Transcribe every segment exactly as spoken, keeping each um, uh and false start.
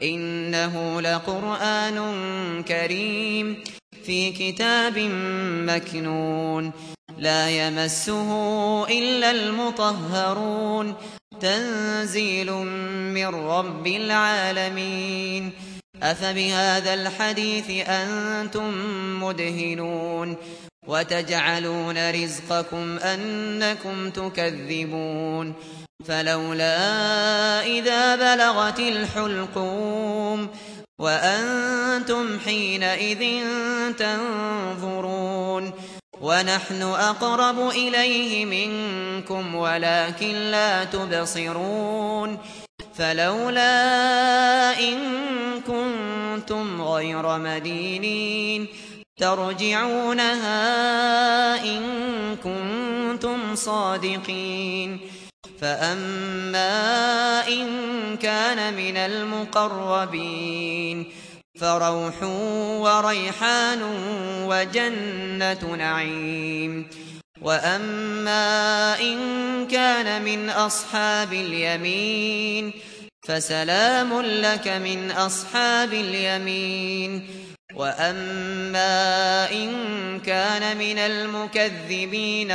إنه لقرآن كريم في كتاب مكنون لا يمسه إلا المطهرون تنزيل من رب العالمين أفبهذا الحديث أنتم مدهنون وتجعلون رزقكم أنكم تكذبون فلولا إذا بلغت الحلقوم وأنتم حينئذ تنظرون ونحن أقرب إليه منكم ولكن لا تبصرون فلولا إن كنتم غير مدينين ترجعونها إن كنتم صادقين فأما إن كان من المقربين فروح وريحان وجنة نعيم وأما إن كان من أصحاب اليمين فسلام لك من أصحاب اليمين وأما إن كان من المكذبين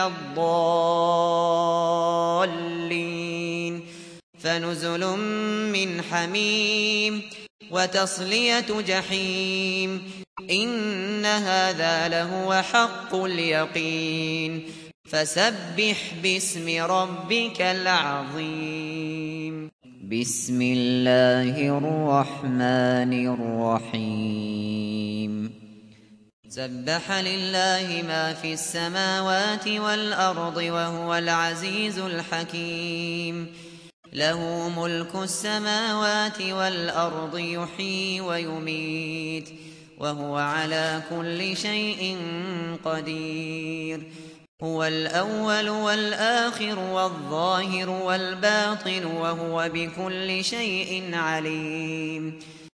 الضالين فنزل من حميم وتصلية جحيم إن هذا لهو حق اليقين فسبح باسم ربك العظيم بسم الله الرحمن الرحيم سبح لله ما في السماوات والأرض وهو العزيز الحكيم له ملك السماوات والأرض يحيي ويميت وهو على كل شيء قدير هو الأول والآخر والظاهر والباطن وهو بكل شيء عليم